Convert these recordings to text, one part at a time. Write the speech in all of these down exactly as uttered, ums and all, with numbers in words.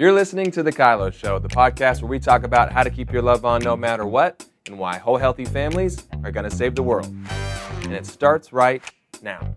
You're listening to The Kylo Show, the podcast where we talk about how to keep your love on no matter what and why whole healthy families are going to save the world. And it starts right now.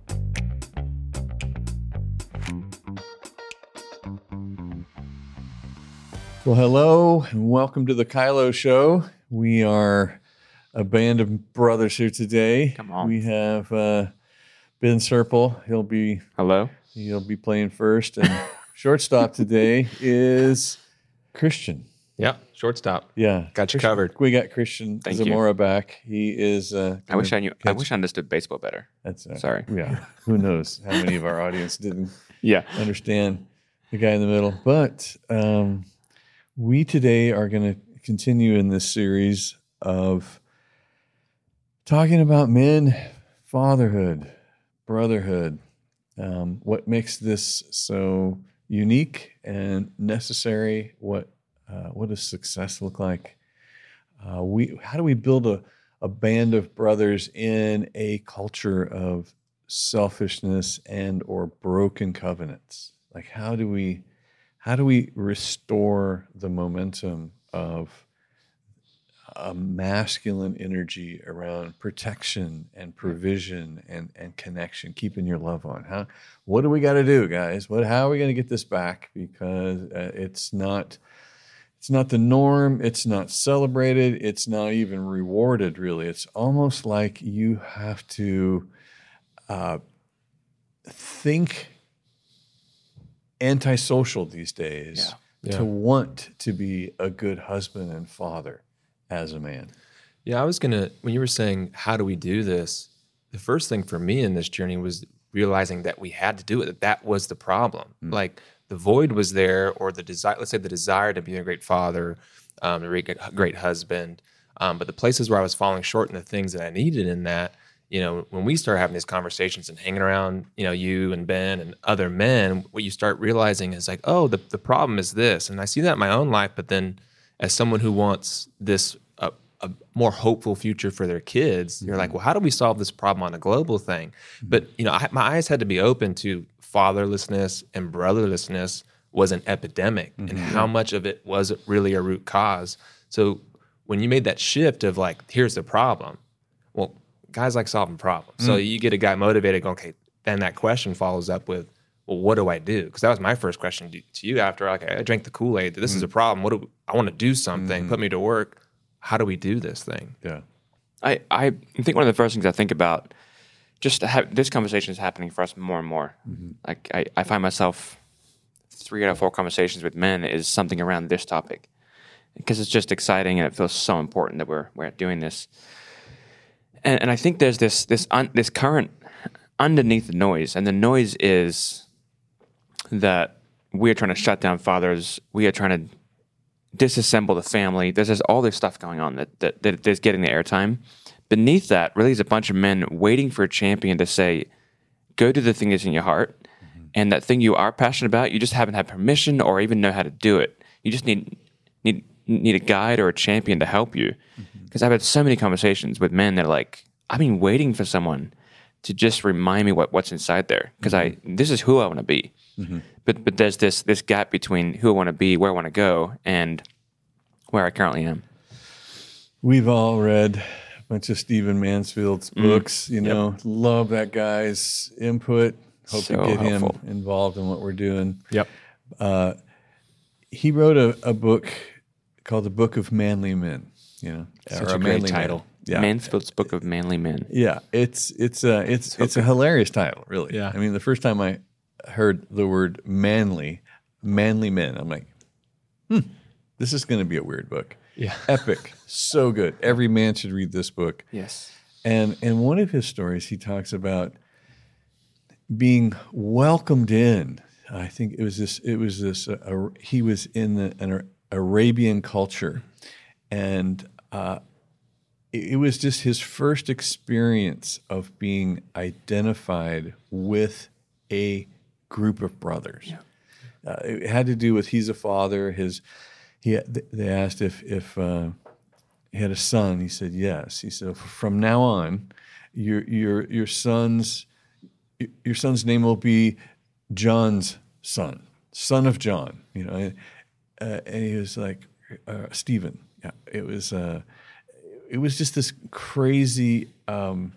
Well, hello and welcome to The Kylo Show. We are a band of brothers here today. Come on. We have uh, Ben Serple. He'll be Hello. He'll be playing first, and shortstop today is Christian. Yeah, shortstop. Yeah, Got you Christian- covered. We got Christian Thank you. Zamora back. He is. Uh, I wish I knew. I catch- wish I understood baseball better. That's uh, Sorry. Yeah, who knows how many of our audience didn't Yeah. understand the guy in the middle. But um, we today are going to continue in this series of talking about men, fatherhood, brotherhood, um, what makes this so unique and necessary, what uh, what does success look like? Uh, we how do we build a, a band of brothers in a culture of selfishness and or broken covenants? Like how do we how do we restore the momentum of a masculine energy around protection and provision and, and connection, keeping your love on? How what do we got to do, guys? What how are we going to get this back? Because uh, it's not it's not the norm. It's not celebrated. It's not even rewarded. Really, it's almost like you have to uh, think antisocial these days Yeah. to Yeah. want to be a good husband and father as a man. Yeah, I was going to, when you were saying, how do we do this? The first thing for me in this journey was realizing that we had to do it, that that was the problem. Mm. Like the void was there, or the desire, let's say the desire to be a great father, um, a great, great husband. Um, but the places where I was falling short in the things that I needed in that, you know, when we start having these conversations and hanging around, you know, you and Ben and other men, what you start realizing is like, oh, the, the problem is this. And I see that in my own life, but then as someone who wants this uh, a more hopeful future for their kids, you're like, well, how do we solve this problem on a global thing? But, you know, I, my eyes had to be open to fatherlessness and brotherlessness was an epidemic, and how much of it was really a root cause. So when you made that shift of like, here's the problem, well, guys like solving problems. So you get a guy motivated going, okay, then that question follows up with, well, what do I do? Because that was my first question to, to you after, okay, I drank the Kool-Aid. This is a problem. What do I want to do something, put me to work. How do we do this thing? Yeah. I, I think one of the first things I think about, just to have, this conversation is happening for us more and more. Like I, I find myself three out of four conversations with men is something around this topic, because it's just exciting and it feels so important that we're we're doing this. And, and I think there's this this un, this current underneath the noise, and the noise is that we are trying to shut down fathers. We are trying to disassemble the family. There's just all this stuff going on that, that, that is getting the airtime. Beneath that, really is a bunch of men waiting for a champion to say, go do the thing that's in your heart, mm-hmm. and that thing you are passionate about, you just haven't had permission or even know how to do it. You just need need need a guide or a champion to help you. Because mm-hmm. I've had so many conversations with men that are like, I've been waiting for someone to just remind me what, what's inside there, because mm-hmm. I this is who I want to be. Mm-hmm. But but there's this this gap between who I want to be, where I want to go, and where I currently am. We've all read a bunch of Stephen Mansfield's Mm. books, you know, yep. Love that guy's input. Hope So to get helpful. him involved in what we're doing. Yep. Uh, he wrote a, a book called The Book of Manly Men, you know. Such or a great Manly title. Men. Yeah. Mansfield's Book of Manly Men. Yeah, it's it's a it's So it's a good. hilarious title, really. Yeah. I mean, the first time I heard the word manly, manly men, I'm like, hmm, this is going to be a weird book. Yeah. Epic, so good. Every man should read this book. Yes. And in one of his stories, he talks about being welcomed in. I think it was this. It was this. Uh, uh, he was in the, an Arabian culture, and uh, it, it was just his first experience of being identified with a group of brothers. Yeah. Uh, it had to do with he's a father. His he. They asked if if uh, he had a son. He said yes. He said from now on, your your your son's your son's name will be John's son, son of John. You know, uh, and he was like, uh, Stephen. Yeah, it was. Uh, it was just this crazy um,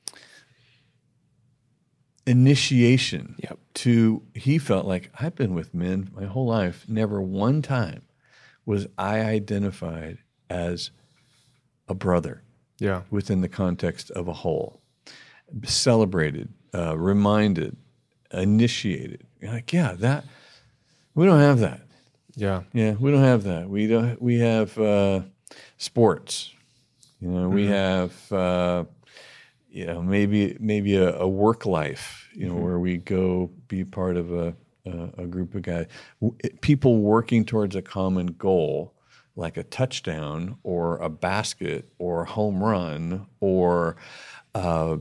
initiation Yep. to. He felt like I've been with men my whole life. Never one time was I identified as a brother Yeah. within the context of a whole, celebrated, uh, reminded, initiated. You're like, yeah, that we don't have that. Yeah. Yeah, we don't have that. We don't. We have uh, sports. You know, we have uh, you know maybe maybe a, a work life. You know, Mm-hmm. where we go be part of a a, a group of guys, W- people working towards a common goal, like a touchdown or a basket or a home run or uh,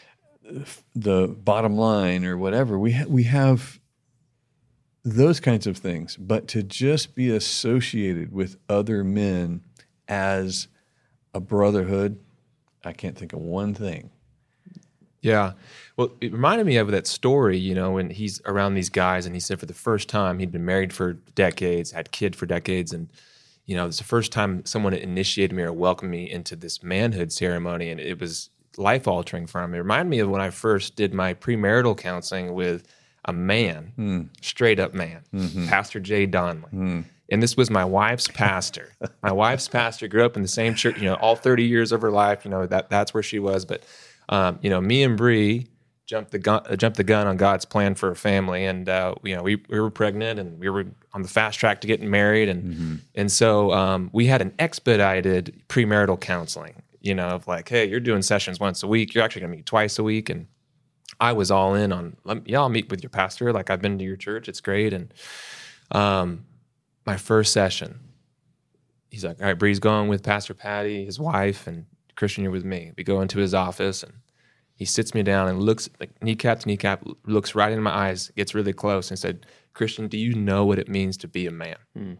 the bottom line or whatever. We ha- we have those kinds of things, but to just be associated with other men as a brotherhood, I can't think of one thing. Yeah. Well, it reminded me of that story, you know, when he's around these guys and he said for the first time he'd been married for decades, had kid for decades. And, you know, it's the first time someone initiated me or welcomed me into this manhood ceremony. And it was life altering for him. It reminded me of when I first did my premarital counseling with a man, Hmm. straight up man, Mm-hmm. Pastor Jay Donley. Hmm. And this was my wife's pastor. My wife's pastor grew up in the same church, you know, all thirty years of her life, you know, that that's where she was. But, um, you know, me and Bree jumped the gun, uh, jumped the gun on God's plan for a family. And, uh, you know, we, we were pregnant and we were on the fast track to getting married. And, Mm-hmm. and so um, we had an expedited premarital counseling, you know, of like, hey, you're doing sessions once a week. You're actually going to meet twice a week. And I was all in on, yeah, I'll meet with your pastor. Like, I've been to your church. It's great. And, um, my first session, he's like, all right, Bree's going with Pastor Patty, his wife, and Christian, you're with me. We go into his office and he sits me down and looks like kneecap to kneecap, looks right in my eyes, gets really close and said, Christian, do you know what it means to be a man? Mm.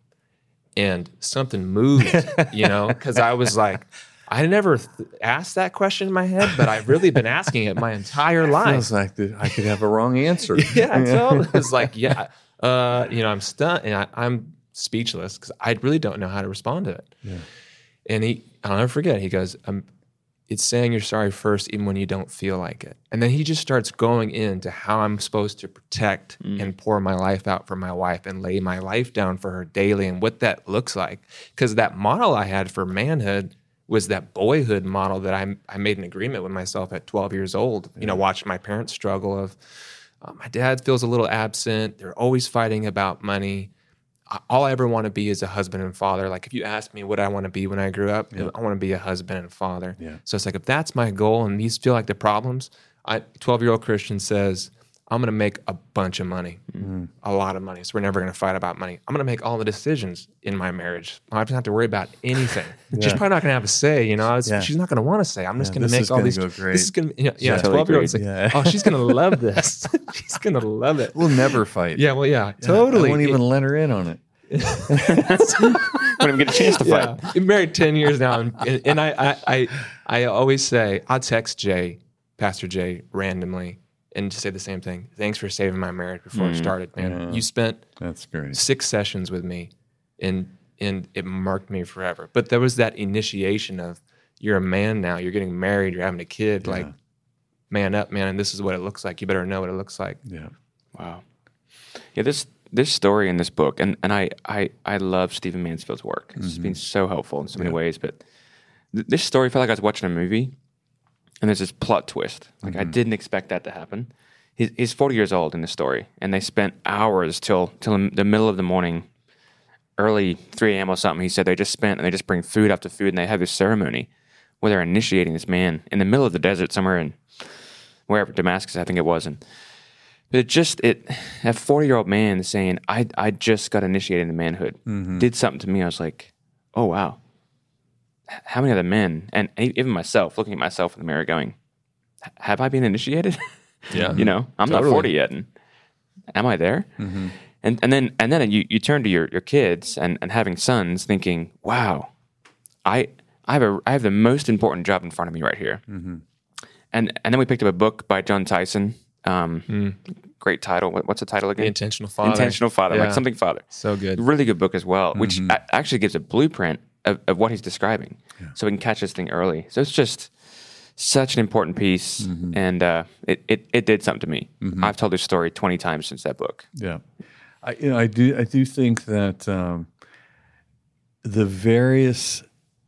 And something moved, you know, because I was like, I never th- asked that question in my head, but I've really been asking it my entire life. Feels like that I could have a wrong answer. Yeah, I totally was like, yeah, uh, you know, I'm stunned and I, I'm speechless because I really don't know how to respond to it. Yeah. And he, I'll never forget, he goes, um, it's saying you're sorry first, even when you don't feel like it. And then he just starts going into how I'm supposed to protect Mm. and pour my life out for my wife and lay my life down for her daily and what that looks like. Because that model I had for manhood was that boyhood model that I I made an agreement with myself at twelve years old, you know, watching my parents struggle of, uh, my dad feels a little absent. They're always fighting about money. I- All I ever want to be is a husband and father. Like if you asked me what I want to be when I grew up, I want to be a husband and father. Yeah. So it's like, if that's my goal and these feel like the problems, I twelve-year-old Christian says, I'm going to make a bunch of money, a lot of money. So we're never going to fight about money. I'm going to make all the decisions in my marriage. I don't have to worry about anything. She's probably not going to have a say, you know. It's, Yeah. She's not going to want to say. I'm just Yeah, going to this make is all gonna these. go great. This is going to, you know, yeah. totally twelve-year-old's like, agreed. Yeah. oh, she's going to love this. She's going to love it. We'll never fight. Yeah, well, yeah, I totally. won't even let her in on it. Won't even get a chance to fight. Yeah, been married ten years now, and, and, and I, I, I, I always say I'll text Jay, Pastor Jay, randomly, and just say the same thing. Thanks for saving my marriage before it started, man. Yeah. You spent That's great. six sessions with me, and and it marked me forever. But there was that initiation of you're a man now. You're getting married. You're having a kid. Like, man up, man. And this is what it looks like. You better know what it looks like. Yeah. Wow. Yeah, this this story in this book, and, and I, I, I love Stephen Mansfield's work. It's been so helpful in so many Yeah. ways. But th- this story felt like I was watching a movie, and there's this plot twist. Like I didn't expect that to happen. He's, he's forty years old in the story, and they spent hours till till the middle of the morning, early three a.m. or something. He said they just spent, and they just bring food after food, and they have this ceremony where they're initiating this man in the middle of the desert somewhere in wherever, Damascus, I think it was. And but it just, it, a forty-year-old man saying, I I just got initiated into manhood, did something to me. I was like, oh, wow. H- How many other men, and e- even myself, looking at myself in the mirror going, "H- have I been initiated? Yeah. You know, I'm Totally. not forty yet. And am I there? And and then and then you, you turn to your, your kids and, and having sons thinking, wow, I I have a I have the most important job in front of me right here. And and then we picked up a book by John Tyson, um, great title. What, what's the title again? The Intentional Father. Intentional Father, Yeah. like something Father. So good. Really good book as well, which a- actually gives a blueprint of, of what he's describing, so we can catch this thing early. So it's just such an important piece, and uh, it, it it did something to me. I've told this story twenty times since that book. Yeah, I you know I do I do think that um, the various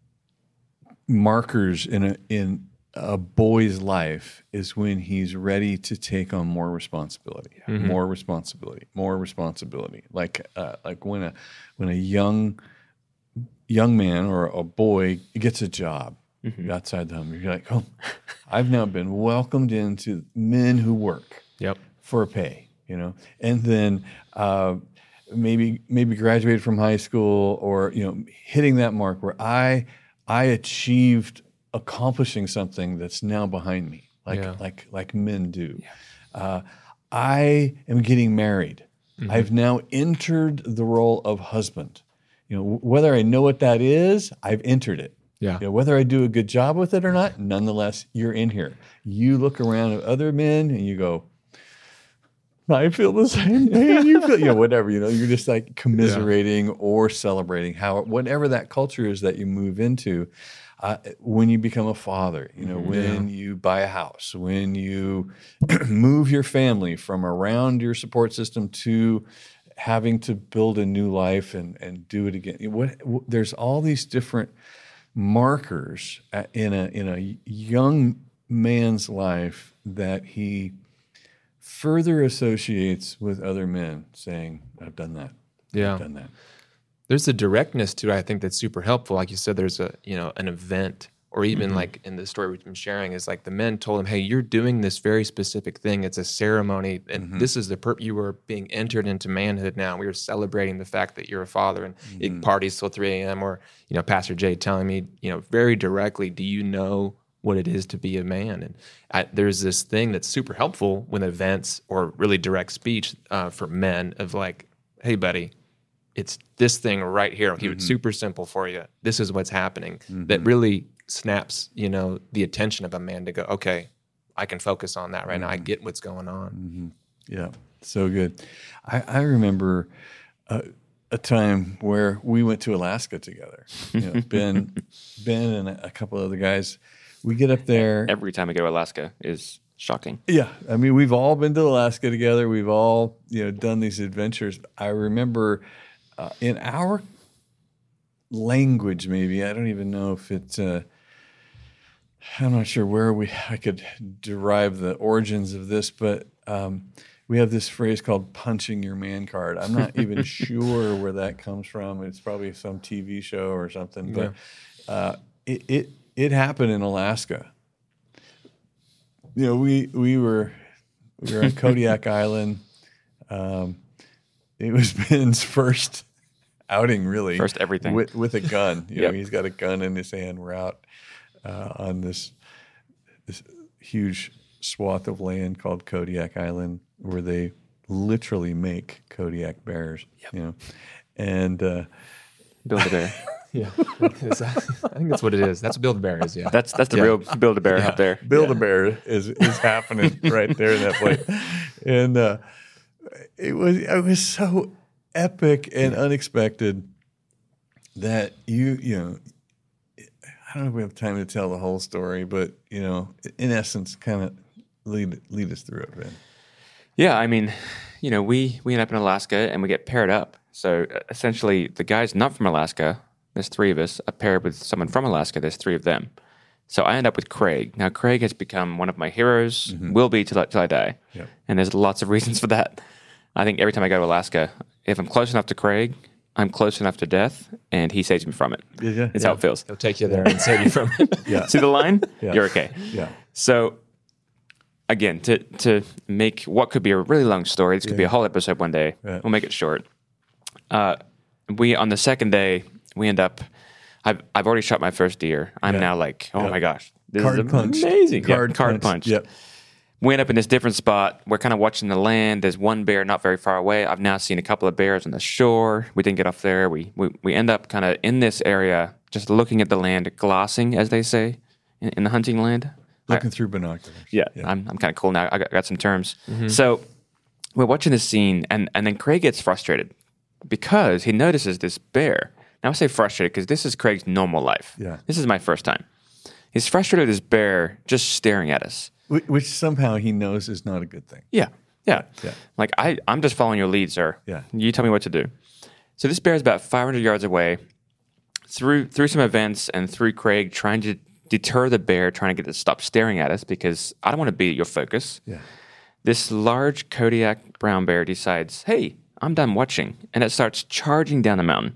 markers in a in a boy's life is when he's ready to take on more responsibility, more responsibility, more responsibility. Like uh, like when a when a young young man or a boy gets a job outside the home, you're like, oh, I've now been welcomed into men who work Yep. for a pay, you know, and then uh, maybe maybe graduated from high school, or you know, hitting that mark where I I achieved accomplishing something that's now behind me, like Yeah. like like men do. Uh, I am getting married. I've now entered the role of husband. You know, whether I know what that is, I've entered it. Yeah. You know, whether I do a good job with it or not, nonetheless, you're in here. You look around at other men and you go, I feel the same way, and you feel, you know, whatever, you know, you're just like commiserating or celebrating how, whatever that culture is that you move into. Uh, when you become a father, you know, when you buy a house, when you move your family from around your support system to having to build a new life and, and do it again. What, what, there's all these different markers at- in a in a young man's life that he further associates with other men, saying, "I've done that. Yeah. I've done that." There's a directness to it, I think, that's super helpful. Like you said, there's a, you know, an event, or even like in the story we've been sharing, is like the men told him, hey, you're doing this very specific thing. It's a ceremony, and this is the perp. You were being entered into manhood now. We were celebrating the fact that you're a father, and it parties till three a.m. Or, you know, Pastor Jay telling me, you know, very directly, do you know what it is to be a man? And I, there's this thing that's super helpful with events or really direct speech uh, for men of like, hey, buddy, it's this thing right here. I'll keep it super simple for you. This is what's happening. That really snaps, you know, the attention of a man to go, okay, I can focus on that right now. I get what's going on. Yeah, so good. I, I remember a, a time where we went to Alaska together. You know, Ben, Ben, and a couple other guys. We get up there. Every time I go to Alaska is shocking. Yeah, I mean, we've all been to Alaska together. We've all, you know, done these adventures. I remember uh, in our language, maybe I don't even know if it's. Uh, I'm not sure where we I could derive the origins of this, but um, we have this phrase called "punching your man card." I'm not even sure where that comes from. It's probably some T V show or something, but uh, it, it it happened in Alaska. You know, we we were we were on Kodiak Island. Um, it was Ben's first outing, really, First everything. with with a gun. You Yep. know, he's got a gun in his hand. We're out uh, on this this huge swath of land called Kodiak Island, where they literally make Kodiak bears. You know, and uh, Build a bear. Yeah. I think that's what it is. That's what Build-A-Bear is, yeah. That's that's the real Build a Bear up there. Build a Bear is is happening right there in that place, and uh, it was it was so epic and unexpected that you you know I don't know if we have time to tell the whole story, but you know, in essence, kind of lead lead us through it, Ben. Yeah, I mean, you know, we we end up in Alaska and we get paired up. So uh, essentially, the guys not from Alaska, there's three of us, are paired with someone from Alaska. There's three of them. So I end up with Craig. Now, Craig has become one of my heroes, will be till, I- till I die. Yep. And there's lots of reasons for that. I think every time I go to Alaska, if I'm close enough to Craig, I'm close enough to death, and he saves me from it. Yeah, It's yeah. how it feels. He'll take you there and save you from it. Yeah, See the line? Yeah. You're okay. yeah, So, again, to to make what could be a really long story, this could be a whole episode one day. Right. We'll make it short. Uh, we on the second day, we end up. I've I've already shot my first deer. I'm Yeah. now like, oh Yeah. my gosh, this Card is punched. amazing. Card yeah, card punched. punched. Yep. We end up in this different spot. We're kind of watching the land. There's one bear not very far away. I've now seen a couple of bears on the shore. We didn't get off there. We we, we end up kind of in this area, just looking at the land, glossing, as they say, in, in the hunting land. Looking through binoculars. Yeah, I'm I'm kind of cool now. I got, got some terms. So we're watching this scene, and, and then Craig gets frustrated because he notices this bear. Now I say frustrated because this is Craig's normal life. Yeah. This is my first time. He's frustrated with this bear just staring at us. Which, which somehow he knows is not a good thing. Yeah. Yeah. Yeah. Like, I, I'm just following your lead, sir. Yeah. You tell me what to do. So this bear is about five hundred yards away. Through through some events and through Craig trying to deter the bear, trying to get it to stop staring at us because I don't want to be your focus. Yeah. This large Kodiak brown bear decides, hey, I'm done watching. And it starts charging down the mountain.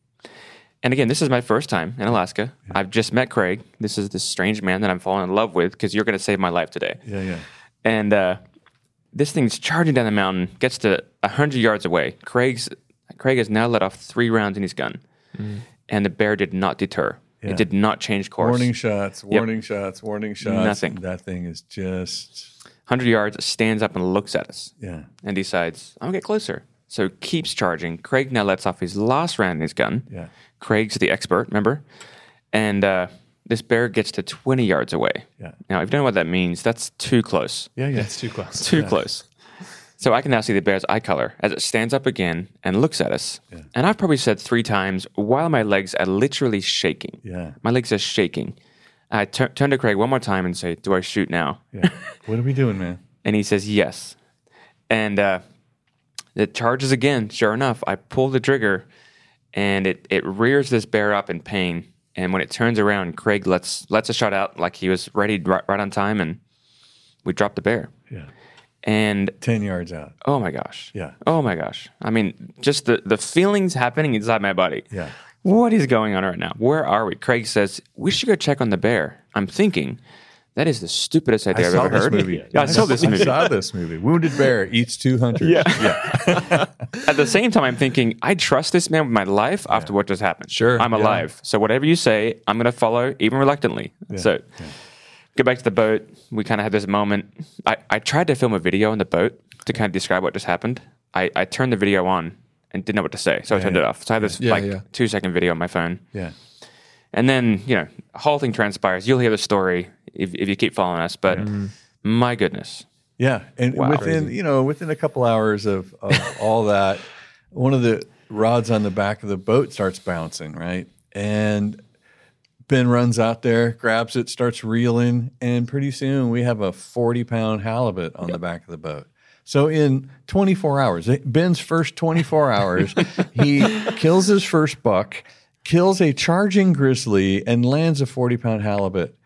And again, this is my first time in Alaska. Yeah. I've just met Craig. This is this strange man that I'm falling in love with because you're going to save my life today. Yeah, yeah. And uh, this thing's charging down the mountain, gets to one hundred yards away. Craig's Craig has now let off three rounds in his gun. Mm. And the bear did not deter. Yeah. It did not change course. Warning shots, warning yep. shots, warning shots. Nothing. That thing is just... one hundred yards, stands up and looks at us. Yeah. And decides, I'm going to get closer. So keeps charging. Craig now lets off his last round in his gun. Yeah. Craig's the expert, remember? And uh, this bear gets to twenty yards away. Yeah. Now, if you don't know what that means, that's too close. Yeah, yeah. That's too close. Too yeah. close. So I can now see the bear's eye color as it stands up again and looks at us. Yeah. And I've probably said three times while my legs are literally shaking. Yeah. My legs are shaking. I tur- turn to Craig one more time and say, do I shoot now? Yeah. What are we doing, man? And he says, yes. And uh, it charges again. Sure enough, I pull the trigger and it, it rears this bear up in pain. And when it turns around, Craig lets lets a shot out like he was ready right, right on time. And we drop the bear. Yeah. And ten yards out. oh my gosh. Yeah. Oh my gosh. I mean, just the, the feelings happening inside my body. Yeah. What is going on right now? Where are we? Craig says, we should go check on the bear. I'm thinking, that is the stupidest idea I I've saw ever this heard. movie. Yeah, I saw this I movie. saw this movie. Wounded bear eats two hunters. Yeah. Yeah. At the same time, I'm thinking, I trust this man with my life after what just happened. Sure, I'm yeah. alive. So whatever you say, I'm going to follow, even reluctantly. So yeah. get back to the boat. We kind of had this moment. I, I tried to film a video on the boat to kind of describe what just happened. I, I turned the video on and didn't know what to say. So I turned yeah. it off. So I have this Yeah, like yeah. two second video on my phone. Yeah. And then, you know, a whole thing transpires. You'll hear the story if, if you keep following us. But my goodness. Yeah, and Wow. within Crazy. you know within a couple hours of, of all that, one of the rods on the back of the boat starts bouncing, right? And Ben runs out there, grabs it, starts reeling, and pretty soon we have a forty pound halibut on the back of the boat. So in twenty-four hours, Ben's first twenty-four hours, he kills his first buck, kills a charging grizzly, and lands a forty pound halibut.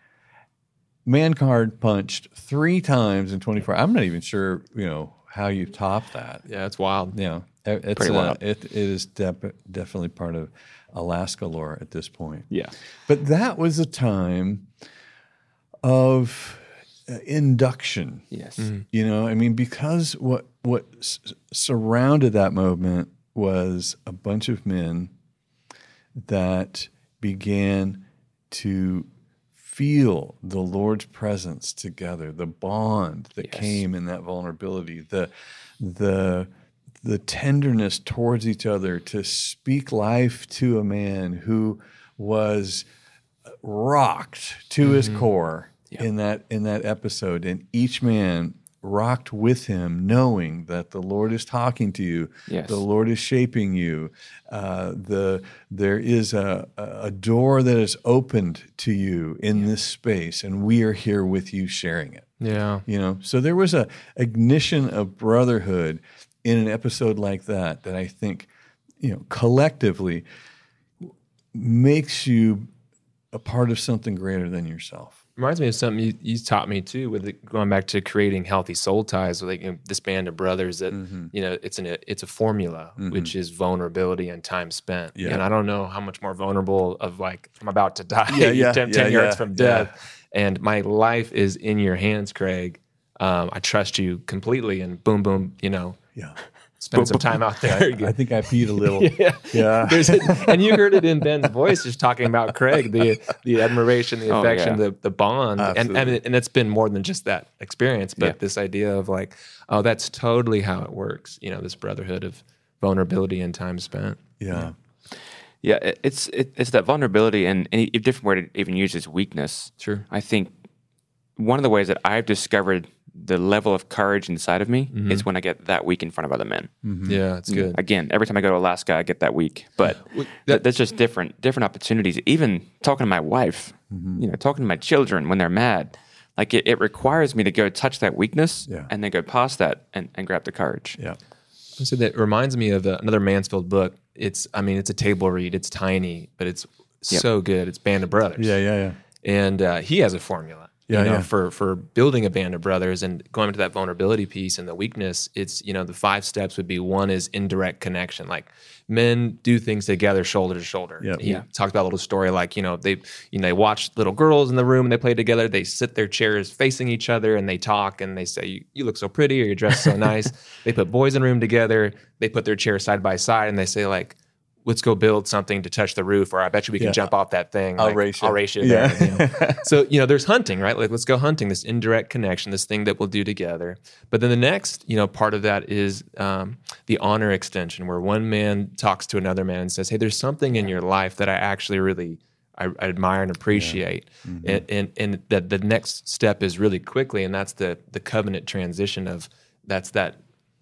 Man card punched three times in twenty-four. I'm not even sure, you know, how you top that. Yeah, it's wild. You know, it's Pretty uh, wild. it, it is dep- definitely part of Alaska lore at this point. Yeah. But that was a time of uh, induction. Yes. You know, I mean, because what what s- surrounded that moment was a bunch of men that began to feel the Lord's presence together, the bond that Yes. came in that vulnerability, the the the tenderness towards each other to speak life to a man who was rocked to his core in that in that episode, and each man rocked with him, knowing that the Lord is talking to you, Yes. the Lord is shaping you. Uh, the there is a a door that is opened to you in this space, and we are here with you, sharing it. Yeah. You know, so there was a ignition of brotherhood in an episode like that that I think, you know, collectively makes you a part of something greater than yourself. Reminds me of something you, you taught me too, with it, going back to creating healthy soul ties with like, you know, this band of brothers. That you know, it's an it's a formula, which is vulnerability and time spent. Yeah. And I don't know how much more vulnerable of like I'm about to die, Yeah, yeah, ten, yeah, ten yards yeah, from yeah. death, and my life is in your hands, Craig. Um, I trust you completely, and boom, boom, you know, Yeah. spend some time out there. I think I peed a little. Yeah. Yeah. There's a, and you heard it in Ben's voice, just talking about Craig, the the admiration, the Oh, affection, yeah. the the bond, and Absolutely. and, it, and it's been more than just that experience, but Yeah. this idea of like, oh, that's totally how it works. You know, this brotherhood of vulnerability and time spent. Yeah. Yeah, it, it's it, it's that vulnerability, and any a different word to even use is weakness. Sure. I think one of the ways that I've discovered the level of courage inside of me mm-hmm. is when I get that week in front of other men. Mm-hmm. Yeah, it's good. Again, every time I go to Alaska, I get that week. But well, that, that's just different different opportunities. Even talking to my wife, mm-hmm. you know, talking to my children when they're mad, like it, it requires me to go touch that weakness yeah. and then go past that and, and grab the courage. Yeah. So that reminds me of uh, another Mansfield book. It's, I mean, it's a table read. It's tiny, but it's yep. so good. It's Band of Brothers. Yeah, yeah, yeah. And uh, he has a formula. Yeah, you know, yeah. for for building a band of brothers and going into that vulnerability piece and the weakness, it's, you know, the five steps would be, one is indirect connection. Like men do things together, shoulder to shoulder. Yep. He Yeah. talked about a little story like, you know, they you know they watch little girls in the room and they play together. They sit their chairs facing each other and they talk and they say, you, you look so pretty, or you're dressed so nice. They put boys in a room together. They put their chairs side by side and they say like, let's go build something to touch the roof, or I bet you we can Yeah. jump off that thing. I'll like, race you. I'll race you Yeah. there. You know? So, you know, there's hunting, right? Like, let's go hunting, this indirect connection, this thing that we'll do together. But then the next, you know, part of that is um, the honor extension, where one man talks to another man and says, hey, there's something in your life that I actually really I, I admire and appreciate. Yeah. Mm-hmm. And, and, and that the next step is really quickly, and that's the the covenant transition of, that's that,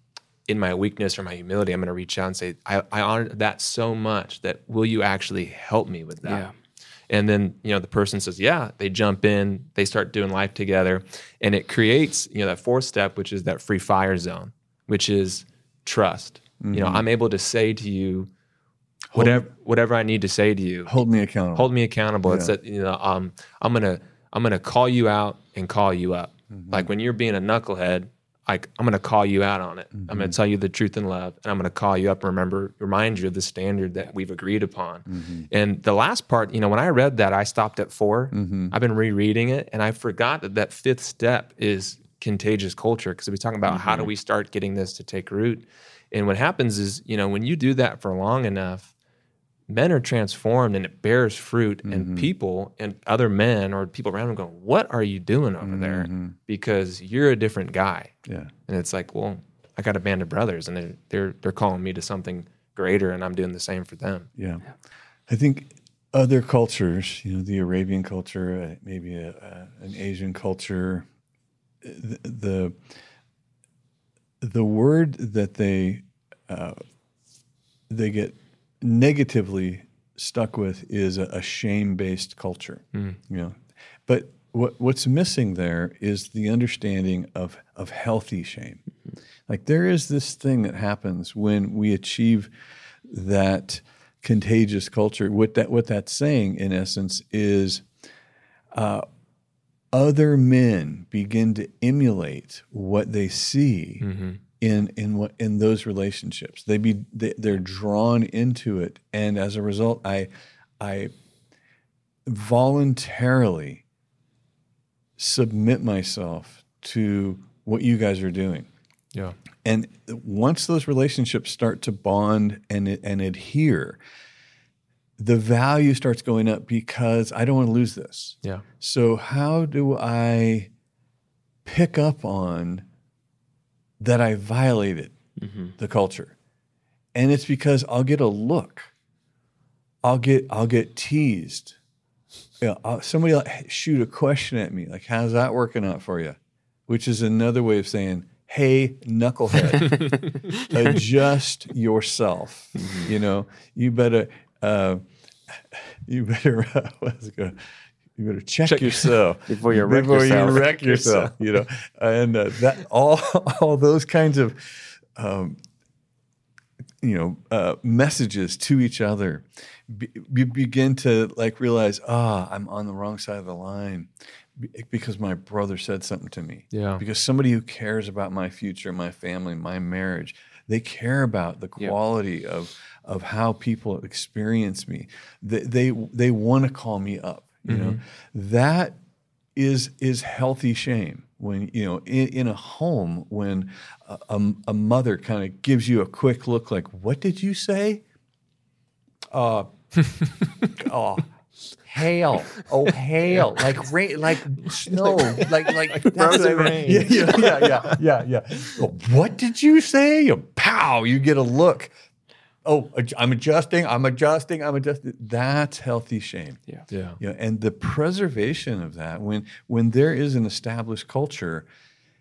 in my weakness or my humility, I'm going to reach out and say, I, I honor that so much that will you actually help me with that? Yeah. And then, you know, the person says, yeah, they jump in, they start doing life together. And it creates, you know, that fourth step, which is that free fire zone, which is trust. Mm-hmm. You know, I'm able to say to you whatever, whatever I need to say to you. Hold me accountable. Hold me accountable. Yeah. It's that, you know, um, I'm going to, I'm going to call you out and call you up. Mm-hmm. Like when you're being a knucklehead, like, I'm going to call you out on it. Mm-hmm. I'm going to tell you the truth in love, and I'm going to call you up and remember, remind you of the standard that we've agreed upon. Mm-hmm. And the last part, you know, when I read that, I stopped at four. Mm-hmm. I've been rereading it, and I forgot that that fifth step is contagious culture, because we're talking about mm-hmm. how do we start getting this to take root. And what happens is, you know, when you do that for long enough, men are transformed and it bears fruit, mm-hmm. and people and other men or people around them go, what are you doing over mm-hmm. there? Because you're a different guy. Yeah. And it's like, well, I got a band of brothers and they're, they're, they're calling me to something greater, and I'm doing the same for them. Yeah. I think other cultures, you know, the Arabian culture, uh, maybe a, a, an Asian culture, the, the, the word that they, uh, they get negatively stuck with is a, a shame-based culture, mm. you know. But what what's missing there is the understanding of of healthy shame. Mm-hmm. Like there is this thing that happens when we achieve that contagious culture. What that what that's saying in essence is, uh, other men begin to emulate what they see. Mm-hmm. in in what in those relationships. They be they, they're drawn into it, and as a result, I I voluntarily submit myself to what you guys are doing. Yeah. And once those relationships start to bond and and adhere, the value starts going up because I don't want to lose this. Yeah. So how do I pick up on that I violated mm-hmm. the culture? And it's because I'll get a look. I'll get I'll get teased. You know, I'll, somebody will shoot a question at me, like, how's that working out for you? Which is another way of saying, hey, knucklehead, adjust yourself. Mm-hmm. You know, you better, uh, you better, uh, what's it called? You better check, check yourself before you wreck before yourself. you wreck yourself. You know, and uh, that all all those kinds of um, you know uh, messages to each other. Be, be, begin to like realize, ah, I'm on the wrong side of the line because my brother said something to me. Yeah. Because somebody who cares about my future, my family, my marriage, they care about the quality yep. of of how people experience me. They they, they want to call me up. You mm-hmm. know, that is is healthy shame. When, you know, in, in a home, when a, a, a mother kind of gives you a quick look like, what did you say? Uh, oh, hail. Oh, hail. Like rain, like snow. Like, like, that's frozen what I rain. Yeah, yeah, yeah, yeah, yeah. yeah. Oh, what did you say? You, pow, you get a look. Oh, I'm adjusting, I'm adjusting, I'm adjusting. That's healthy shame. Yeah. Yeah. You know, and the preservation of that, when when there is an established culture,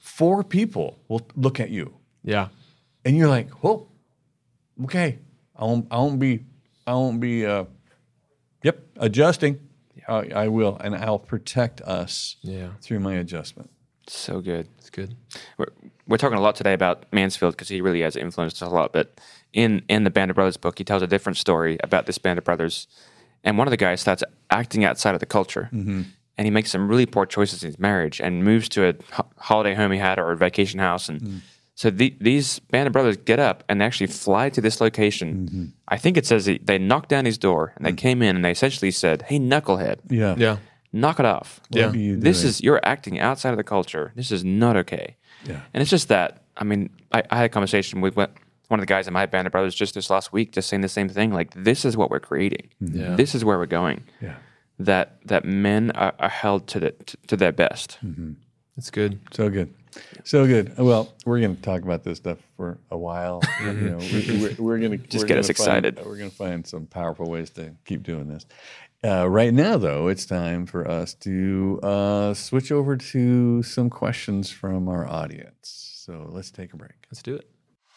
four people will look at you. Yeah. And you're like, "Whoa, okay, I won't, I won't be, I won't be, uh, yep, adjusting. I, I will, and I'll protect us Yeah. through my adjustment." So good. It's good. We're, we're talking a lot today about Mansfield because he really has influenced us a lot. But in, in the Band of Brothers book, he tells a different story about this Band of Brothers. And one of the guys starts acting outside of the culture. Mm-hmm. And he makes some really poor choices in his marriage and moves to a ho- holiday home he had or a vacation house. And mm. so the, these Band of Brothers get up and they actually fly to this location. Mm-hmm. I think it says they knocked down his door and they mm. came in and they essentially said, "Hey, knucklehead. Yeah. Yeah. Knock it off. What yeah. are you This doing? is, you're acting outside of the culture. This is not okay." Yeah. And it's just that, I mean, I, I had a conversation with one of the guys in my Band of Brothers just this last week, just saying the same thing. Like, this is what we're creating. Yeah. This is where we're going. Yeah. That that men are, are held to the to, to their best. Mm-hmm. It's good. So good. So good. Well, we're going to talk about this stuff for a while. You know, we, we're, we're going to Just get us excited. We're going to find some powerful ways to keep doing this. Uh, right now, though, it's time for us to uh, switch over to some questions from our audience. So let's take a break. Let's do it.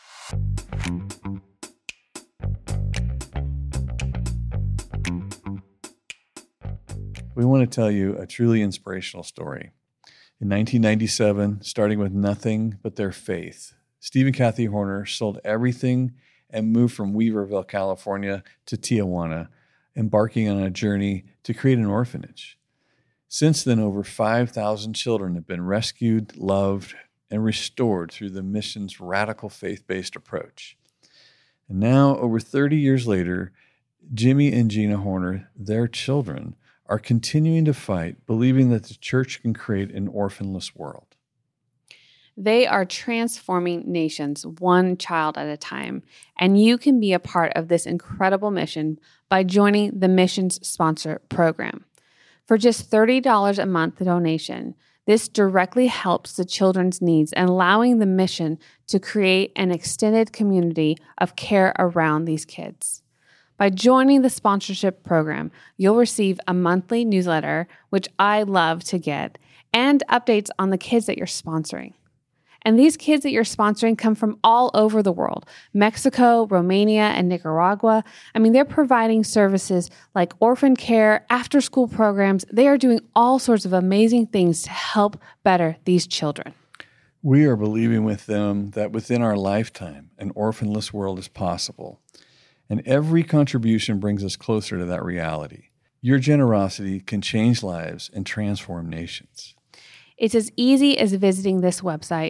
We want to tell you a truly inspirational story. In nineteen ninety-seven, starting with nothing but their faith, Steve and Kathy Horner sold everything and moved from Weaverville, California to Tijuana, embarking on a journey to create an orphanage. Since then, over five thousand children have been rescued, loved, and restored through the mission's radical faith-based approach. And now, over thirty years later, Jimmy and Gina Horner, their children, are continuing to fight, believing that the church can create an orphanless world. They are transforming nations one child at a time, and you can be a part of this incredible mission by joining the Missions Sponsor Program. For just thirty dollars a month donation, this directly helps the children's needs and allowing the mission to create an extended community of care around these kids. By joining the sponsorship program, you'll receive a monthly newsletter, which I love to get, and updates on the kids that you're sponsoring. And these kids that you're sponsoring come from all over the world, Mexico, Romania, and Nicaragua. I mean, they're providing services like orphan care, after-school programs. They are doing all sorts of amazing things to help better these children. We are believing with them that within our lifetime, an orphanless world is possible. And every contribution brings us closer to that reality. Your generosity can change lives and transform nations. It's as easy as visiting this website,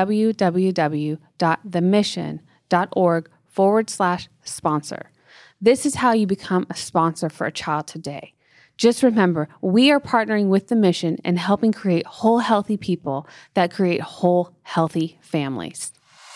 www.themission.org forward slash sponsor. This is how you become a sponsor for a child today. Just remember, we are partnering with the mission and helping create whole, healthy people that create whole, healthy families.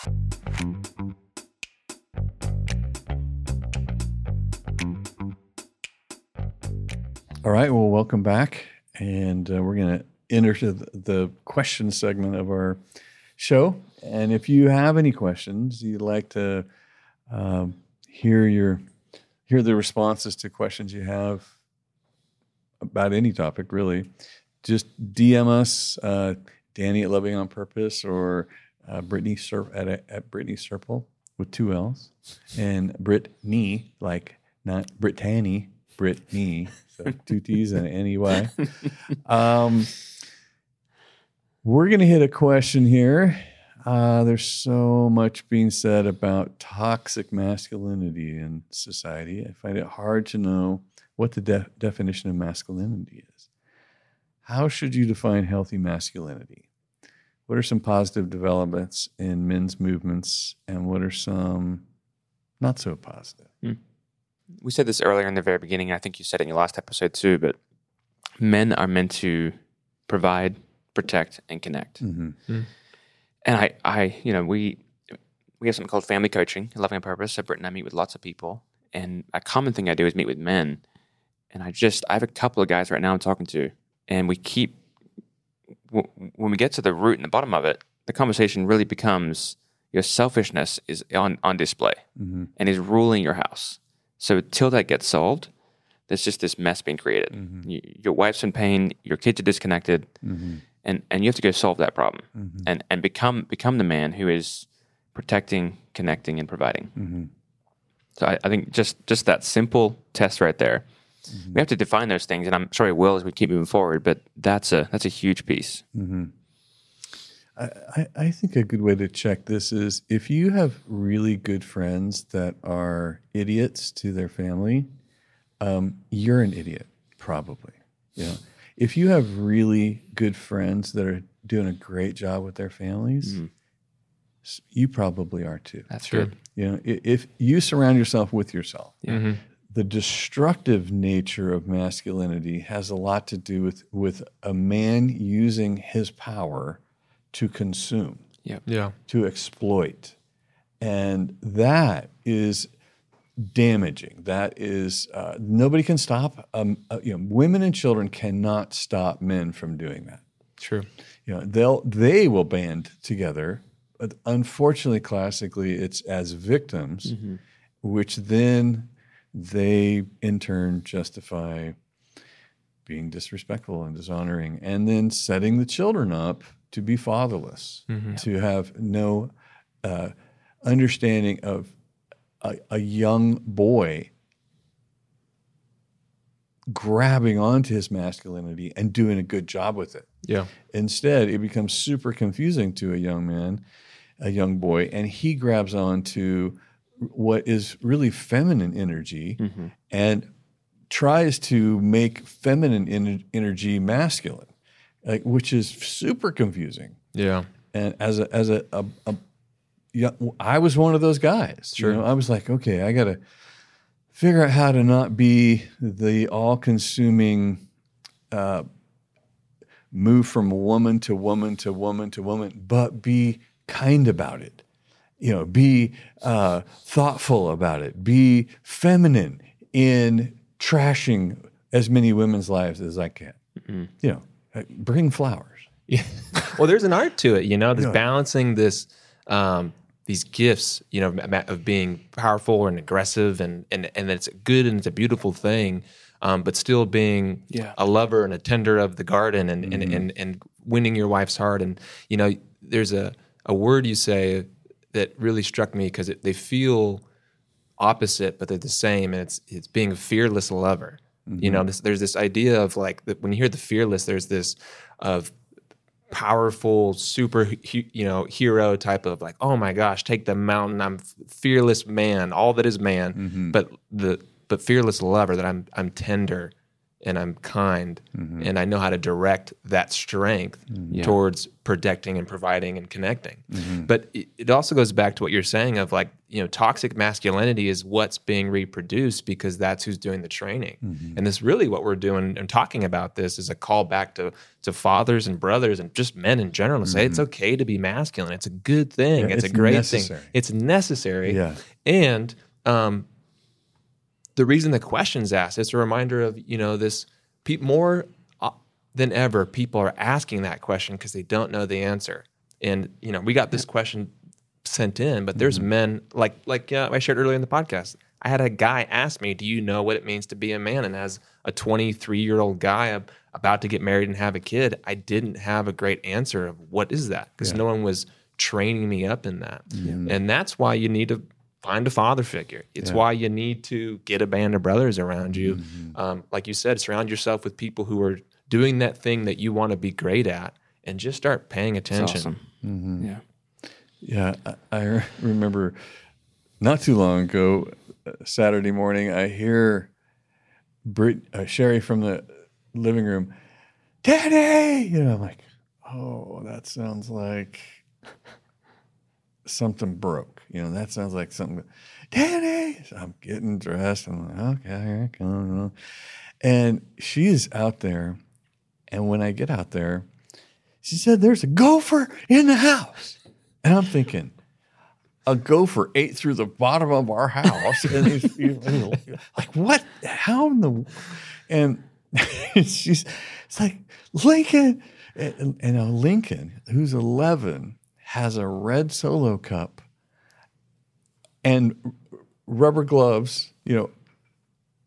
All right, well, welcome back. And uh, we're going to enter to the, the question segment of our show. And if you have any questions, you'd like to um, hear your hear the responses to questions you have about any topic, really, just D M us, uh, Danny at Loving on Purpose, or uh, Brittany Sur- at, at Brittany Serple with two L's, and Brittany, like not Brittany, Brittany. So two T's and an N E Y. Um, we're going to hit a question here. Uh, there's so much being said about toxic masculinity in society. I find it hard to know what the de- definition of masculinity is. How should you define healthy masculinity? What are some positive developments in men's movements, and what are some not so positive? Hmm. We said this earlier in the very beginning, and I think you said it in your last episode too, but men are meant to provide, protect, and connect. Mm-hmm. Mm-hmm. And I, I, you know, we we have something called family coaching, Loving on Purpose. So Britt and I meet with lots of people, and a common thing I do is meet with men. And I just, I have a couple of guys right now I'm talking to, and we keep, when we get to the root and the bottom of it, the conversation really becomes your selfishness is on, on display mm-hmm. and is ruling your house. So till that gets solved, there's just this mess being created. Mm-hmm. You, your wife's in pain, your kids are disconnected, mm-hmm. and and you have to go solve that problem, Mm-hmm. and and become become the man who is protecting, connecting, and providing. Mm-hmm. So I, I think just just that simple test right there. Mm-hmm. We have to define those things, and I'm sure we will as we keep moving forward. But that's a that's a huge piece. Mm-hmm. I, I, I think a good way to check this is if you have really good friends that are idiots to their family, um, you're an idiot, probably. You know, if you have really good friends that are doing a great job with their families, Mm-hmm. s- you probably are too. That's Sure. good. You know, i- if you surround yourself with yourself, Mhm. the destructive nature of masculinity has a lot to do with with a man using his power to consume, Yeah. to exploit, and that is damaging. That is uh, nobody can stop. Um, uh, you know, women and children cannot stop men from doing that. True. You know, they'll they will band together. But unfortunately, classically, it's as victims, which then they in turn justify being disrespectful and dishonoring, and then setting the children up to be fatherless, to have no uh, understanding of a, a young boy grabbing onto his masculinity and doing a good job with it. Yeah. Instead, it becomes super confusing to a young man, a young boy, and he grabs on to what is really feminine energy and tries to make feminine en- energy masculine, like, which is super confusing. Yeah. And as a as a, a, a yeah, I was one of those guys. Sure. You know, I was like, okay, I got to figure out how to not be the all-consuming uh, move from woman to woman to woman to woman, but be kind about it. You know, be uh, thoughtful about it. Be feminine in trashing as many women's lives as I can. Mm-hmm. You know, uh, bring flowers. Yeah. Well, there's an art to it, you know, this Yeah. balancing this, um, these gifts, you know, of, of being powerful and aggressive, and and and it's good and it's a beautiful thing, um, but still being Yeah. a lover and a tender of the garden, and and, and and winning your wife's heart. And you know, there's a a word you say that really struck me because they feel opposite, but they're the same, and it's it's being a fearless lover. You know, this, there's this idea of like that when you hear the fearless, there's this of powerful super hu- you know hero type of like, oh my gosh, take the mountain, I'm fearless man, all that is man. But the but fearless lover, that I'm I'm tender and I'm kind, and I know how to direct that strength Yeah. towards protecting and providing and connecting. But it, it also goes back to what you're saying of like, you know, toxic masculinity is what's being reproduced because that's who's doing the training. And this really what we're doing and talking about this is a call back to to fathers and brothers and just men in general to say it's okay to be masculine. It's a good thing. Yeah, it's, it's a great necessary. thing. It's necessary. Yeah. And um, the reason the question's asked, it's a reminder of, you know, this pe- more uh, than ever, people are asking that question because they don't know the answer. And, you know, we got this question sent in, but there's men like, like uh, I shared earlier in the podcast, I had a guy ask me, do you know what it means to be a man? And as a twenty-three year old guy uh, about to get married and have a kid, I didn't have a great answer of what is that? Because no one was training me up in that. And that's why you need to find a father figure. It's Yeah. why you need to get a band of brothers around you. Um, like you said, surround yourself with people who are doing that thing that you want to be great at, and just start paying It's attention. awesome. Yeah. Yeah, I, I re- remember not too long ago, uh, Saturday morning, I hear Brit, uh, Sherry from the living room, Daddy! You know, I'm like, oh, that sounds like something broke. You know, that sounds like something, Daddy! So I'm getting dressed. I'm like, okay, here I come. And she is out there. And when I get out there, she said, there's a gopher in the house. And I'm thinking, a gopher ate through the bottom of our house. And he's, you know, like, what? How in the... And she's it's like, Lincoln. And, and now Lincoln, who's eleven, has a red Solo cup and rubber gloves, you know,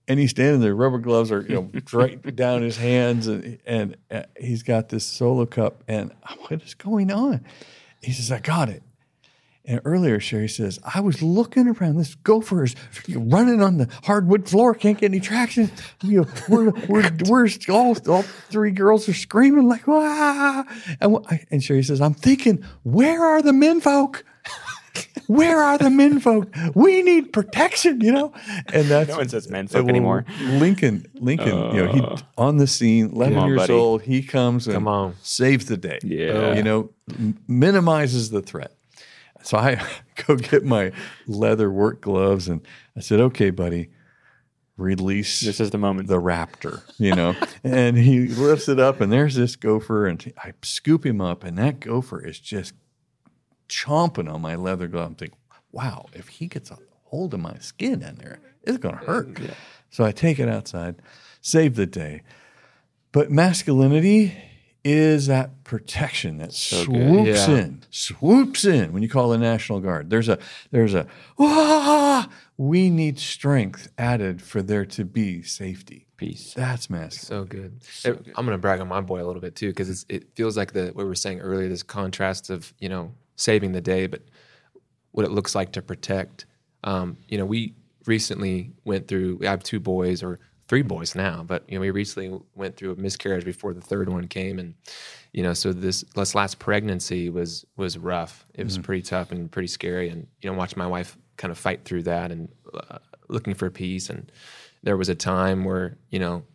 and he's standing there. Rubber gloves are, you know, right down his hands, and and uh, he's got this Solo cup. And what is going on? He says, "I got it." And earlier, Sherry says, "I was looking around. This gopher is running on the hardwood floor. Can't get any traction. You know, we're we're we're all all three girls are screaming like ah!" And I, and Sherry says, "I'm thinking, where are the men folk? Where are the men folk? We need protection, you know." And that's No one says men folk well, anymore. Lincoln, Lincoln, uh, you know, he on the scene, eleven on, years buddy. old. He comes and Come on. saves the day. Yeah. you know, m- minimizes the threat. So I go get my leather work gloves, and I said, "Okay, buddy, release This is the moment. the raptor," you know. And he lifts it up, and there's this gopher, and I scoop him up, and that gopher is just chomping on my leather glove. I'm thinking, wow, if he gets a hold of my skin in there, it's going to hurt. Yeah. So I take it outside, save the day. But masculinity is that protection that So good. swoops Yeah. in, swoops in when you call the National Guard. There's a, there's a, ah, we need strength added for there to be safety. Peace. That's masculine. So good. It- I'm going to brag on my boy a little bit too, because it feels like the what we were saying earlier, this contrast of, you know, saving the day, but what it looks like to protect. Um, you know, we recently went through, I have two boys or three boys now, but, you know, we recently went through a miscarriage before the third one came. And, you know, so this, this last pregnancy was, was rough. It was pretty tough and pretty scary. And, you know, watching my wife kind of fight through that and uh, looking for peace. And there was a time where, you know,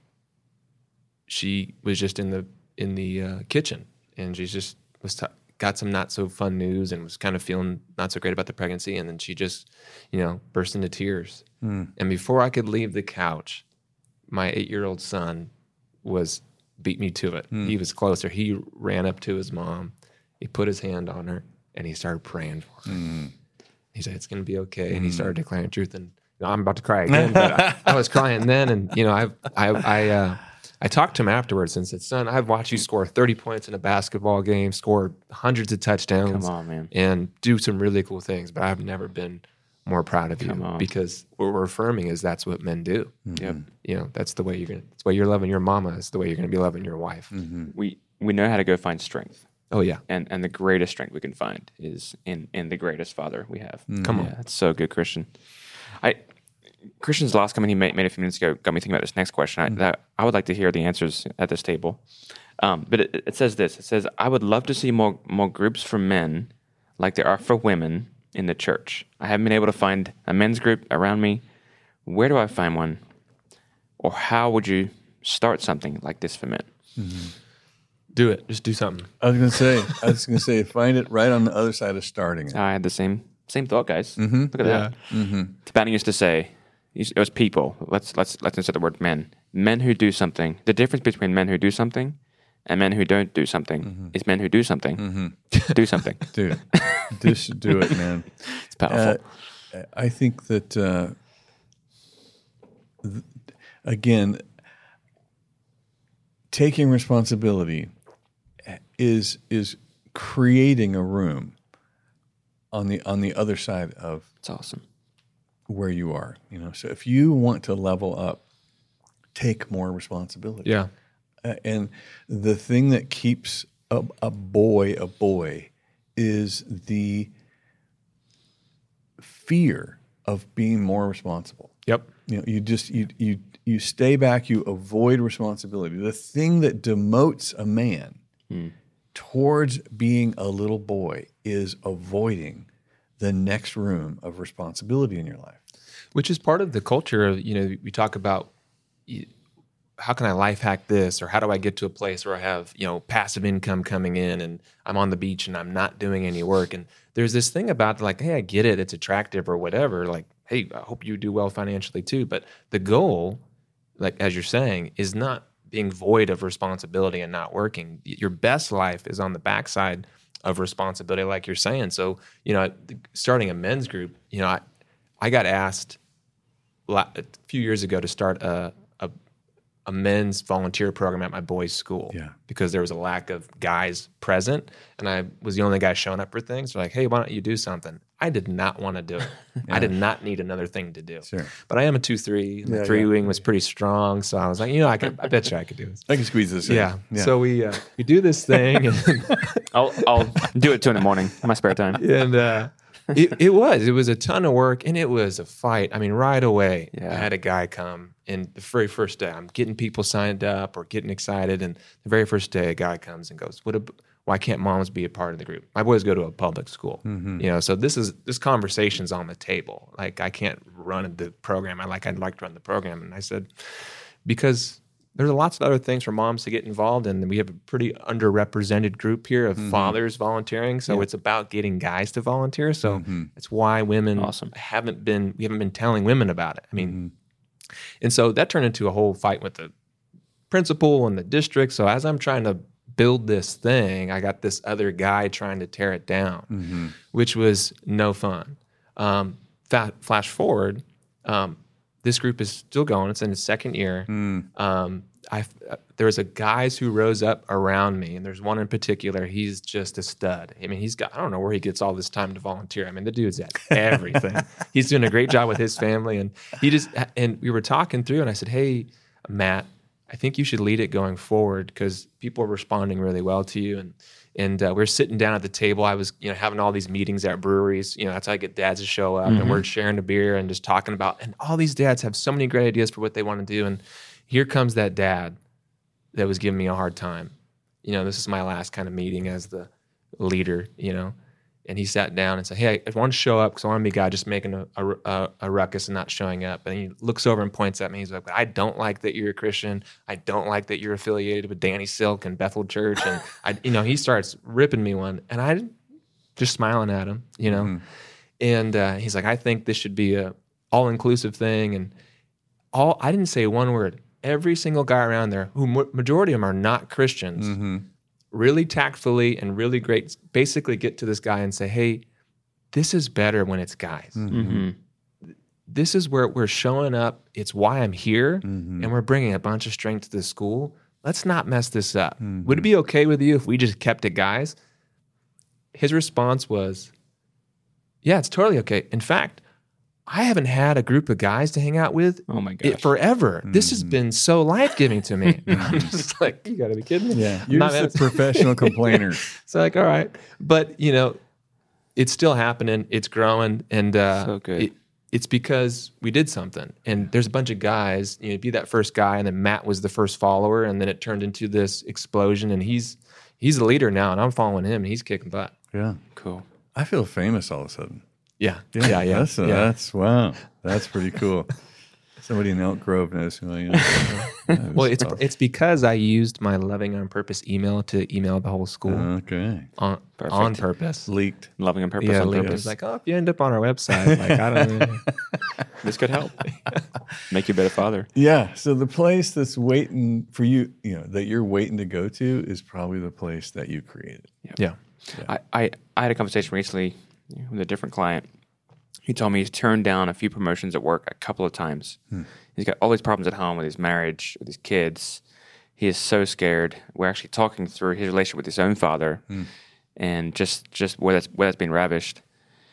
she was just in the, in the uh, kitchen, and she's just was t- got some not so fun news and was kind of feeling not so great about the pregnancy. And then she just, you know, burst into tears. Mm. And before I could leave the couch, my eight-year-old son was beat me to it. Mm. He was closer. He ran up to his mom. He put his hand on her, and he started praying for her. Mm. He said, "It's going to be okay." And he started declaring truth. And you know, I'm about to cry again, but I, I was crying then. And, you know, I I I, uh, I talked to him afterwards and said, "Son, I've watched you score thirty points in a basketball game, score hundreds of touchdowns, Come on, man. and do some really cool things, but I've never been more proud of you," Come on. because what we're affirming is that's what men do. Yep. You know, that's the way you're going to, that's the way you're loving your mama. It's the way you're going to be loving your wife. We we know how to go find strength. Oh, yeah. And and the greatest strength we can find is in in the greatest Father we have. Come on. Yeah, that's so good, Christian. I Christian's last comment he made, made a few minutes ago got me thinking about this next question. I, that, I would like to hear the answers at this table. Um, but it, it says this. It says, "I would love to see more more groups for men like there are for women in the church. I haven't been able to find a men's group around me. Where do I find one? Or how would you start something like this for men?" Do it. Just do something. I was going to say, I was going to say, find it right on the other side of starting it. I had the same same thought, guys. Mm-hmm. Look at that. Tibetan used to say, it was people. Let's let's let's insert the word men. Men who do something. The difference between men who do something and men who don't do something Mm-hmm. is men who do something. Do something. Do it. Just do it, man. It's powerful. Uh, I think that, uh, th- again, taking responsibility is is creating a room on the on the other side of It's awesome. where you are. You know, so if you want to level up, take more responsibility. Yeah. Uh, and the thing that keeps a, a boy a boy is the fear of being more responsible. Yep. You know, you just you you you stay back. You avoid responsibility. The thing that demotes a man towards being a little boy is avoiding the next room of responsibility in your life. Which is part of the culture of, you know, we talk about y- how can I life hack this, or how do I get to a place where I have, you know, passive income coming in and I'm on the beach and I'm not doing any work. And there's this thing about like, hey, I get it, it's attractive or whatever. Like, hey, I hope you do well financially too. But the goal, like as you're saying, is not being void of responsibility and not working. Your best life is on the backside of responsibility, like you're saying. So, you know, starting a men's group, you know, I, I got asked a few years ago to start a, a a men's volunteer program at my boys' school. Yeah. Because there was a lack of guys present, and I was the only guy showing up for things. They're like, hey, why don't you do something? I did not want to do it. yeah. I did not need another thing to do. Sure. But I am a two three. The Yeah, three yeah. wing was pretty strong, so I was like, you know, I could. I bet you I could do this. I can squeeze this in. Yeah. yeah. So we uh, we do this thing, and, I'll I'll do it two in the morning in my spare time. and uh, it, it was it was a ton of work, and it was a fight. I mean, right away, Yeah. I had a guy come, and the very first day, I'm getting people signed up or getting excited, and the very first day, a guy comes and goes, "What? A, why can't moms be a part of the group? My boys go to a public school, Mm-hmm. you know. So this is this conversation's on the table. Like I can't run the program. I like I'd like to run the program." And I said, because there's lots of other things for moms to get involved in. We have a pretty underrepresented group here of Mm-hmm. fathers volunteering. So it's about getting guys to volunteer. So Mm-hmm. that's why women Awesome. haven't been, we haven't been telling women about it. I mean, Mm-hmm. and so that turned into a whole fight with the principal and the district. So as I'm trying to build this thing, I got this other guy trying to tear it down, Mm-hmm. which was no fun. Um, fa- flash forward, um, this group is still going. It's in its second year. Mm. Um, I uh, there was a guys who rose up around me, and there's one in particular. He's just a stud. I mean, he's got I don't know where he gets all this time to volunteer. I mean, the dude's at everything. He's doing a great job with his family, and he just and we were talking through, and I said, "Hey, Matt, I think you should lead it going forward because people are responding really well to you." And and uh, we we're sitting down at the table. I was you know having all these meetings at breweries. You know, that's how I get dads to show up, and we're sharing a beer and just talking about. And all these dads have so many great ideas for what they want to do, and here comes that dad that was giving me a hard time. You know, this is my last kind of meeting as the leader, you know. And he sat down and said, hey, I want to show up because I want to be a guy just making a, a, a ruckus and not showing up. And he looks over and points at me. He's like, I don't like that you're a Christian. I don't like that you're affiliated with Danny Silk and Bethel Church. And, I, you know, he starts ripping me one. And I just smiling at him, you know. Mm-hmm. And uh, he's like, I think this should be a all-inclusive thing. And all I didn't say one word. Every single guy around there, who ma- majority of them are not Christians, Mm-hmm. really tactfully and really great, basically get to this guy and say, hey, this is better when it's guys. Mm-hmm. This is where we're showing up. It's why I'm here, Mm-hmm. and we're bringing a bunch of strength to the school. Let's not mess this up. Mm-hmm. Would it be okay with you if we just kept it guys? His response was, yeah, it's totally okay. In fact, I haven't had a group of guys to hang out with Oh my gosh. it forever. This Mm-hmm. has been so life-giving to me. I'm just like, you got to be kidding me. Yeah, you're Not just a mad- professional complainer. So like, all right, but you know, it's still happening. It's growing, and uh, So good. It, it's because we did something. And there's a bunch of guys. You know, be that first guy, and then Matt was the first follower, and then it turned into this explosion. And he's he's the leader now, and I'm following him, and he's kicking butt. Yeah, Cool. I feel famous all of a sudden. Yeah, yeah, yeah. That's, yeah. that's wow. That's pretty cool. Somebody in Elk Grove knows who I am. That Well, is it's awesome. it's because I used my Loving on Purpose email to email the whole school Okay. on Perfect. on purpose. Leaked. Loving on purpose. Yeah, on Leo purpose. was like, oh, if you end up on our website, like I don't know. This could help. Make you a better father. Yeah. So the place that's waiting for you, you know, that you're waiting to go to is probably the place that you created. Yeah. I, I, I had a conversation recently with a different client. He told me he's turned down a few promotions at work a couple of times. He's got all these problems at home with his marriage, with his kids. He is so scared. We're actually talking through his relationship with his own father and just, just where that's where that's been ravished.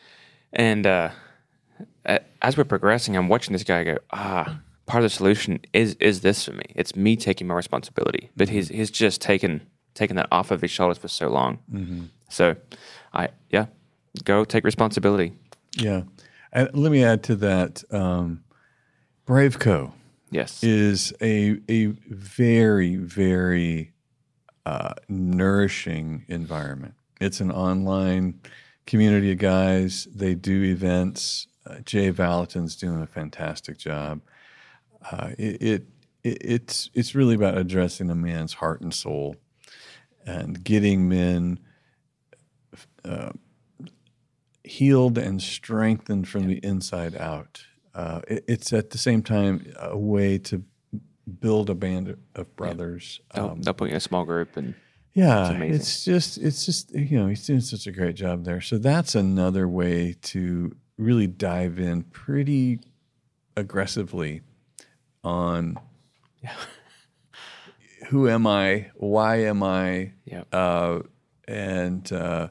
And uh, a- as we're progressing, I'm watching this guy go, ah, part of the solution is is this for me. It's me taking my responsibility. But he's he's just taken taken that off of his shoulders for so long. So, I yeah, go take responsibility. Yeah. And let me add to that. Um, Braveco Yes. is a a very very uh, nourishing environment. It's an online community of guys. They do events. Uh, Jay Valentin's doing a fantastic job. Uh, it, it, it it's it's really about addressing a man's heart and soul, and getting men uh, healed and strengthened from the inside out. Uh, it, it's at the same time a way to build a band of brothers. They'll, Um, they'll put you in a small group and yeah, amazing. it's just it's just you know he's doing such a great job there. So that's another way to really dive in pretty aggressively on who am I? Why am I? Yep. Uh, and uh,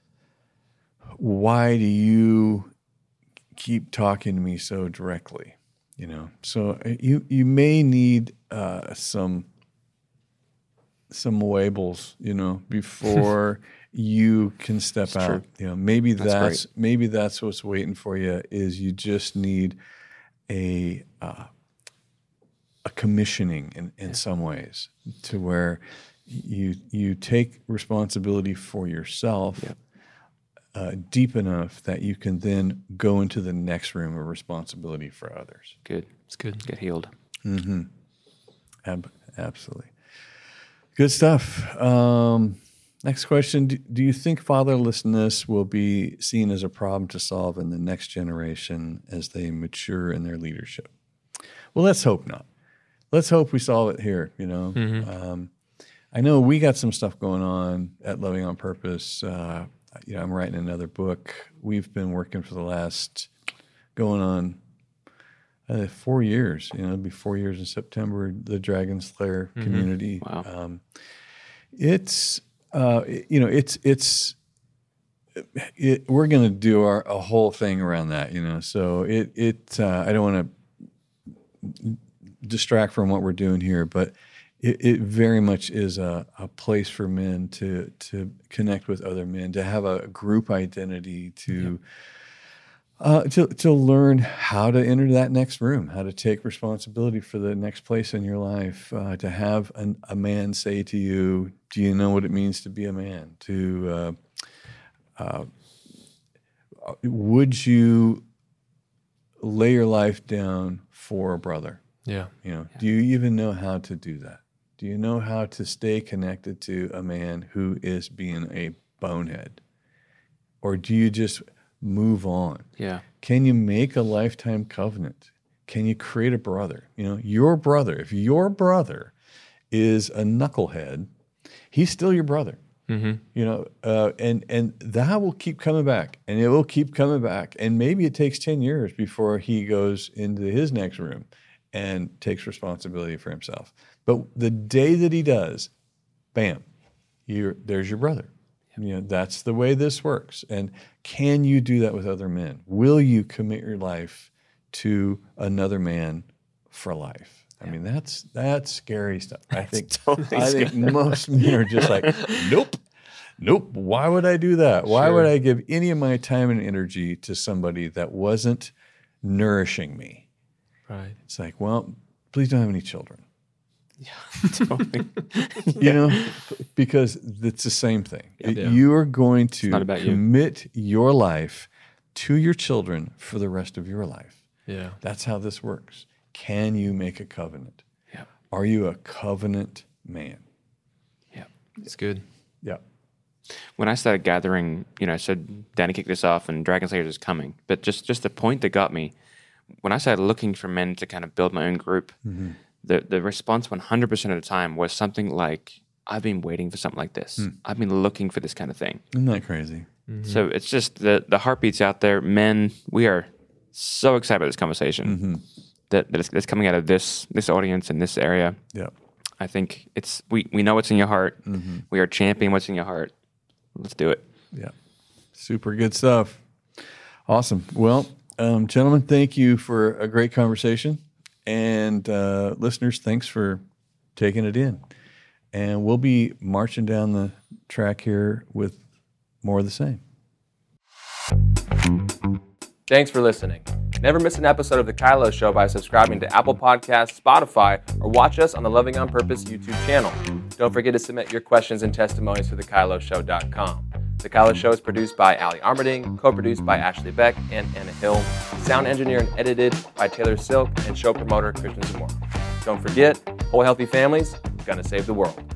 why do you keep talking to me so directly? You know, so you you may need uh, some some labels, you know, before you can step It's out. true. You know, maybe That's that's, great. maybe that's what's waiting for you. Is you just need a uh, a commissioning in, in some ways, to where you you take responsibility for yourself. Yep. Uh, deep enough that you can then go into the next room of responsibility for others. Good. It's good. Get healed. Mm-hmm. Ab- absolutely. Good stuff. Um, next question. Do, do you think fatherlessness will be seen as a problem to solve in the next generation as they mature in their leadership? Well, let's hope not. Let's hope we solve it here, you know. Mm-hmm. Um, I know we got some stuff going on at Loving on Purpose. Uh, you know, I'm writing another book. We've been working for the last, going on uh, four years. You know, it'll be four years in September. The Dragon Slayer Mhm. community. Wow. Um, it's uh, you know, it's it's. It, we're going to do our a whole thing around that. You know, so it it. Uh, I don't want to distract from what we're doing here, but it, it very much is a, a place for men to to connect with other men, to have a group identity, to uh, to to learn how to enter that next room, how to take responsibility for the next place in your life, uh, to have an, a man say to you, "Do you know what it means to be a man?" To uh, uh, would you lay your life down for a brother? Yeah. You know, do you even know how to do that? Do you know how to stay connected to a man who is being a bonehead? Or do you just move on? Yeah. Can you make a lifetime covenant? Can you create a brother? You know, your brother, if your brother is a knucklehead, he's still your brother. Mm-hmm. You know, uh, and and that will keep coming back, and it will keep coming back, and maybe it takes ten years before he goes into his next room and takes responsibility for himself. But the day that he does, bam, you're, there's your brother. You know, that's the way this works. And can you do that with other men? Will you commit your life to another man for life? I mean, that's that's scary stuff. I think totally I think most men are just like, nope, nope. Why would I do that? Why Sure. would I give any of my time and energy to somebody that wasn't nourishing me? Right. It's like, well, please don't have any children. Totally. You know, because it's the same thing. Yeah. You are going to not about you. commit your life to your children for the rest of your life. Yeah. That's how this works. Can you make a covenant? Yeah. Are you a covenant man? Yeah. It's good. Yeah. When I started gathering, you know, I said, Danny kicked this off and Dragon Slayers is coming. But just, just the point that got me, when I started looking for men to kind of build my own group, Mm-hmm. the, the response one hundred percent of the time was something like, I've been waiting for something like this. I've been looking for this kind of thing. Isn't that crazy? So it's just the, the heartbeats out there. Men, we are so excited about this conversation Mm-hmm. that, that it's, that's coming out of this this audience in this area. Yeah. I think it's we, we know what's in your heart. Mm-hmm. We are championing what's in your heart. Let's do it. Yeah. Super good stuff. Awesome. Well, um, gentlemen, thank you for a great conversation. And uh, listeners, thanks for taking it in. And we'll be marching down the track here with more of the same. Thanks for listening. Never miss an episode of The Kylo Show by subscribing to Apple Podcasts, Spotify, or watch us on the Loving on Purpose YouTube channel. Don't forget to submit your questions and testimonies to the kylo show dot com. The Kylo Show is produced by Ali Armerding, co-produced by Ashley Beck and Anna Hill, sound engineered and edited by Taylor Silk, and show promoter Christian Zamora. Don't forget, whole healthy families, gonna save the world.